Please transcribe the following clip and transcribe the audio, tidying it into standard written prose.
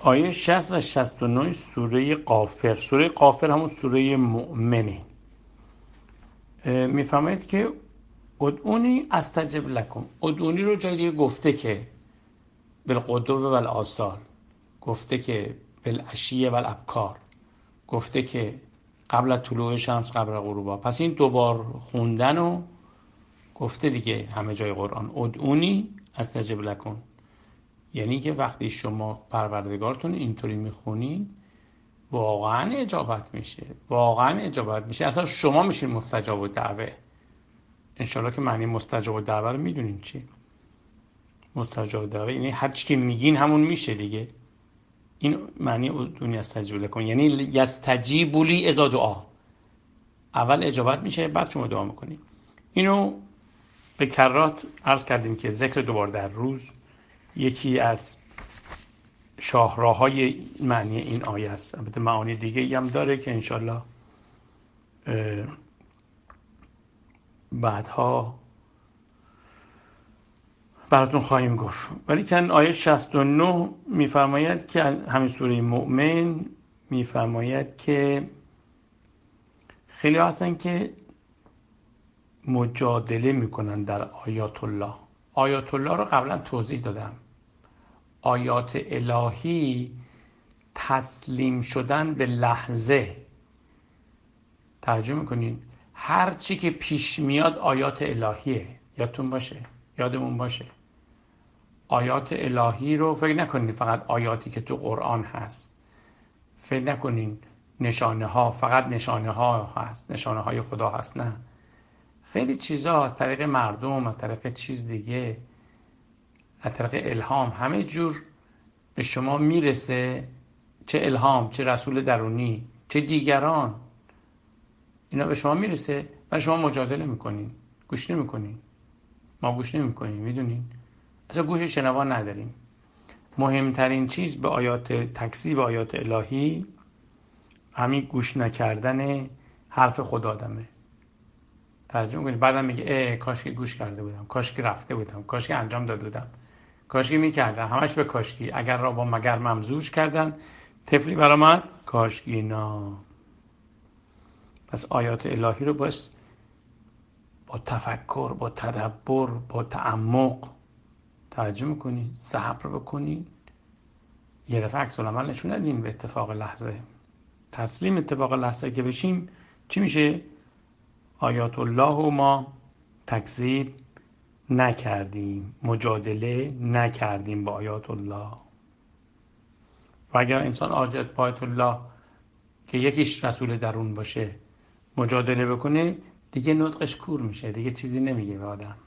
آیه 60 و 69 سوره غافر. سوره غافر همون سوره مؤمنه. میفهمید که ادعونی استجب لکم. ادعونی رو جای دیگه گفته که بالغدو و بالآصال، گفته که بالعشی و الابکار، گفته که قبل از طلوع شمس قبل از غروبها. پس این دوبار خوندن رو گفته دیگه همه جای قرآن. ادعونی استجب لکم، یعنی که وقتی شما پروردگارتون اینطوری میخونین واقعا اجابت میشه، واقعا اجابت میشه. اصلا شما میشین مستجاب الدعوه. انشالله که معنی مستجاب الدعوه رو میدونین چی. مستجاب الدعوه یعنی هر چی که میگین همون میشه دیگه. این معنی ادعونی استجب لکم، یعنی یستجیبوا لی اذا دعا. اول اجابت میشه بعد شما دعا میکنین. اینو به کرات عرض کردیم که ذکر دوبار در روز یکی از شاهراهای معنی این آیه است. البته معانی دیگه هم داره که انشالله بعدها براتون خواهیم گفت. ولی که آیه 69 میفرماید که همین سوره مؤمن میفرماید که خیلی هستن که مجادله میکنن در آیات الله. آیات الله رو قبلا توضیح دادم. آیات الهی تسلیم شدن به لحظه. توجه میکنین هر چی که پیش میاد آیات الهیه. یادمون باشه آیات الهی رو فکر نکنین فقط آیاتی که تو قرآن هست. فکر نکنین نشانه ها فقط نشانه ها هست، نشانه های خدا هست. نه، خیلی چیزا از طریق مردم، از طریق چیز دیگه، از طریق الهام، همه جور به شما میرسه. چه الهام، چه رسول درونی، چه دیگران، اینا به شما میرسه. برای شما مجادله میکنین، گوش نمیکنین. ما گوش نمیکنیم، میدونین اصلا گوش شنوا نداریم. مهمترین چیز به آیات تکذیب آیات الهی همین گوش نکردن حرف خدا آدمه. توجه میکنید بعدم میگه کاش که گوش کرده بودم، کاش که رفته بودم، کاش که انجام داده بودم، کاش که میکردم. همش به کاشکی. اگر را با مگر ممزوج کردن طفلی برآمد کاشکی نا. پس آیات الهی رو باید با تفکر، با تدبر، با تعمق توجه میکنین، صبر بکنین. یه دفعه عکس العمل نشون ندین به اتفاق لحظه. تسلیم اتفاق لحظه که بشیم چی میشه؟ آیات الله رو ما تکذیب نکردیم، مجادله نکردیم با آیات الله. و اگر انسان آیات با آیات الله که یکیش رسول درون باشه مجادله بکنه، دیگه نطقش کور میشه، دیگه چیزی نمیگه به آدم.